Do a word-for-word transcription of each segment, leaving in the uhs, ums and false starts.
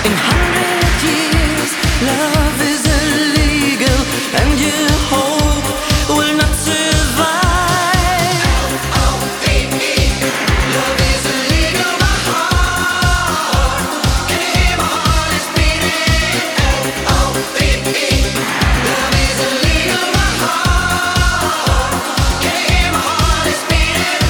In hundred years, love is illegal, and you hope will not survive. L O V E, love is illegal, my heart. Can you hear my heart is beating? L O V E, love is illegal, my heart. Can you hear my heart is beating?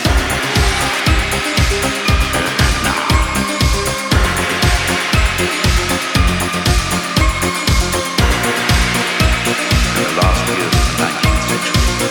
Last years of the nineteenth century.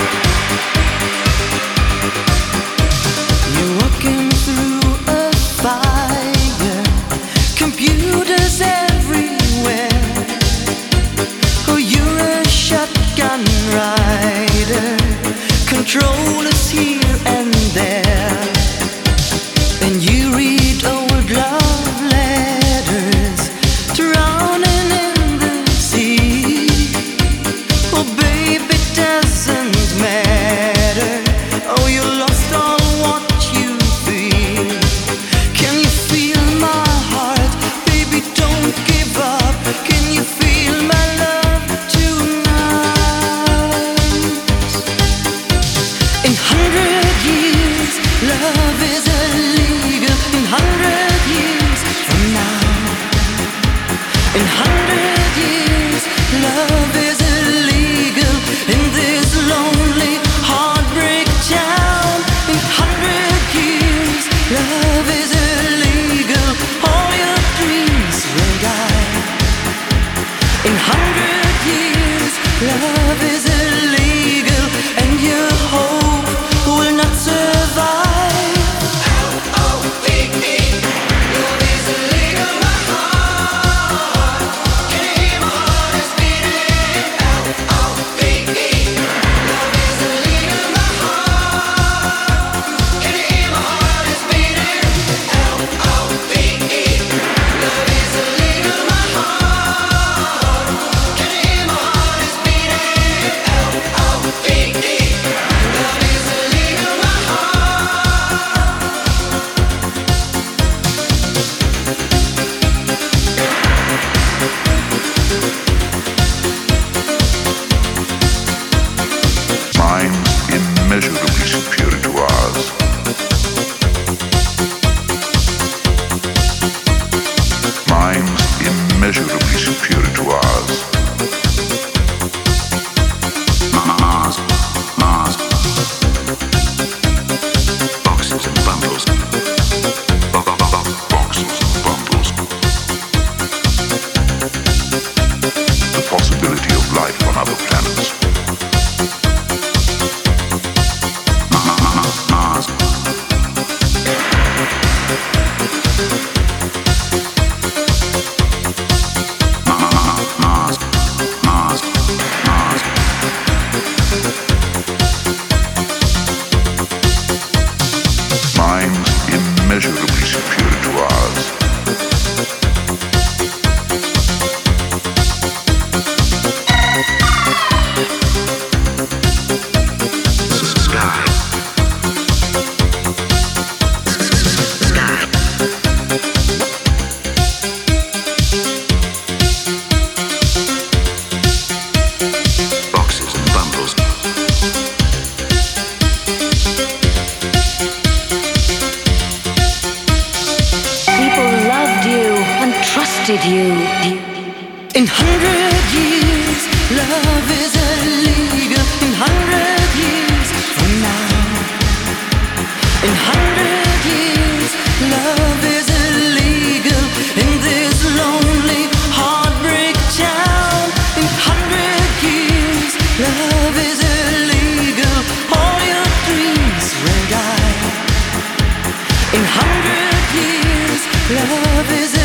You're walking through a fire, computers everywhere. Oh, you're a shotgun rider, controllers here and there. And you read old love letters, drowning in the sea. Oh, babe, it doesn't matter. Oh, you lost all what you feel. Can you feel my heart? Baby, don't give up. Can you feel my love tonight? In hundred years, love is illegal. In hundred years from now. In hundred years, love is illegal in this lonely heartbreak town. In hundred years, love is illegal. All your dreams will die. In hundred years, love is illegal, and your hope will not survive. L O V E, love is illegal, my heart. Can you hear my heart is beating? L O V E, love is illegal, my heart. Can you hear my heart is beating? L O V E, love is illegal, my heart. Can you hear my heart is beating? L O V E, love is illegal, my heart. Minds immeasurably superior to ours. Minds immeasurably superior to ours. Mars, Mars. Boxes and bundles. Bo- bo- bo- Boxes and bundles. The possibility of life on other planets. Mars. Mars. Mars. Mars. Minds immeasurably superior to ours. Sky. Sky. Boxes and bundles. People loved you and trusted you. In hundred years, love is illegal. In hundred years from now. In hundred years, love is illegal in this lonely heartbreak town. In hundred years, love is illegal. All your dreams will die. In hundred years, love is